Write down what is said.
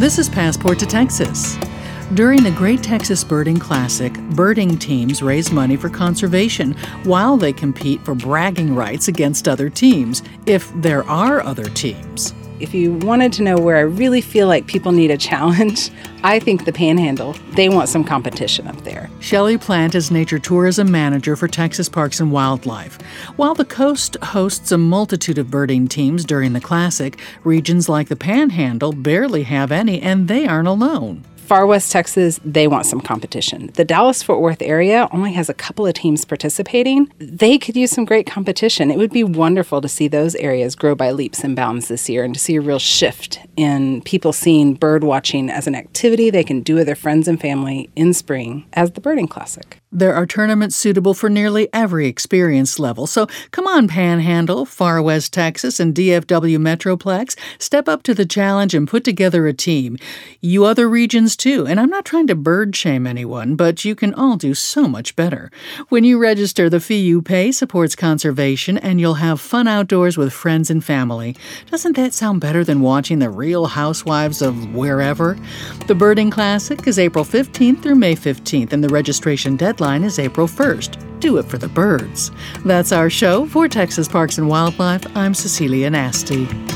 This is Passport to Texas. During the Great Texas Birding Classic, birding teams raise money for conservation while they compete for bragging rights against other teams, if there are other teams. If you wanted to know where I really feel like people need a challenge, I think the Panhandle, they want some competition up there. Shelley Plant is Nature Tourism Manager for Texas Parks and Wildlife. While the coast hosts a multitude of birding teams during the Classic, regions like the Panhandle barely have any, and they aren't alone. Far West Texas, they want some competition. The Dallas-Fort Worth area only has a couple of teams participating. They could use some great competition. It would be wonderful to see those areas grow by leaps and bounds this year and to see a real shift in people seeing bird watching as an activity they can do with their friends and family in spring as the Birding Classic. There are tournaments suitable for nearly every experience level. So come on, Panhandle, Far West Texas, and DFW Metroplex. Step up to the challenge and put together a team. You other regions too. And I'm not trying to bird shame anyone, but you can all do so much better. When you register, the fee you pay supports conservation, and you'll have fun outdoors with friends and family. Doesn't that sound better than watching the Real Housewives of wherever? The Birding Classic is April 15th through May 15th, and the registration deadline is April 1st. Do it for the birds. That's our show. For Texas Parks and Wildlife, I'm Cecilia Nasty.